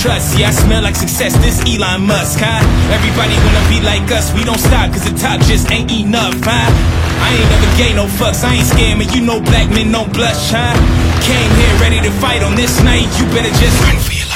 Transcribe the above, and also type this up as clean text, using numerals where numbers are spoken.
trust. Yeah, I smell like success, this Elon Musk, huh? Everybody wanna be like us, we don't stop, cause the top just ain't enough, huh? I ain't never gave no fucks, I ain't scared, man, you know black men don't blush, huh? Came here ready to fight on this night, you better just run for your life.